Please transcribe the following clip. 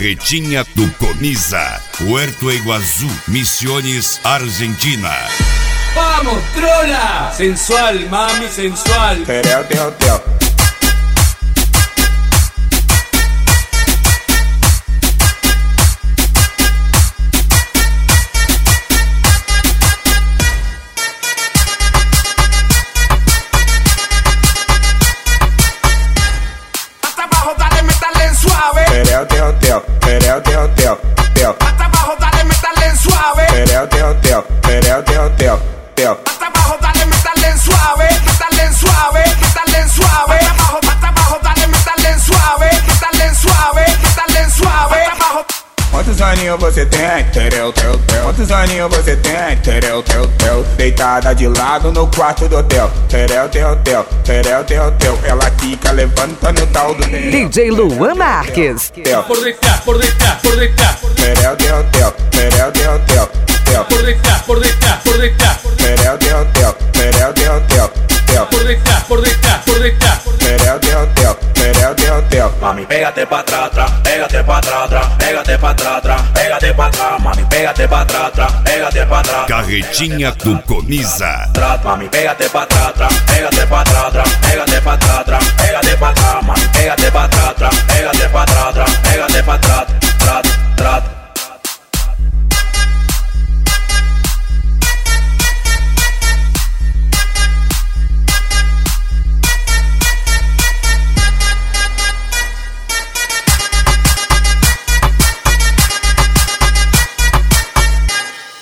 Carretinha do Coniza, Puerto Iguazú, Misiones, Argentina. ¡Vamos, trola! Sensual, mami, sensual. Tereu, teu, teu. Hasta abajo, dale, métale suave. Tereu, teu, teu. Tereu, teu, teu. Teu. Hasta abajo, dale, métale suave. Tereu, teu, teu. Tereu, teu, teu. Teu. Hasta abajo, dale, métale suave. Métale suave, métale suave. Hasta abajo, dale, métale suave. Métale suave, métale suave. Hasta abajo. Quantos aninhos você tem? Tereu, teu, teu. Quantos aninhos você tem? Tereu, teu, teu. Deitada de lado no quarto do hotel. Tereu, teu, teu. Tereu, teu, teu. Ela quica levantando o tal do DJ Luan Marques. Teu. Por detrás, por detrás, por detrás. Tereu, teu, teu. Tereu, teu, teu. Teu. Por detrás, por detrás, por detrás. Tereu, teu, teu. Tereu, teu, teu. Teu. Por detrás, por detrás, por detrás. Tereu, teu, teu. Tereu, teu, teu. Mami, pégate pa' atrás, atrás, pégate pa' atrás, atrás, pégate pa' atrás, atrás, pégate pa' atrás, mami, pégate pa' atrás, atrás, pégate pa' atrás. Carretinha do Coniza. Mami, pégate pa' atrás, atrás, pégate pa' atrás, atrás, pégate pa' atrás, atrás, pégate pa' atrás, mami, pégate pa' atrás, atrás, pégate pa' atrás, atrás, pégate pa' atrás, atrás.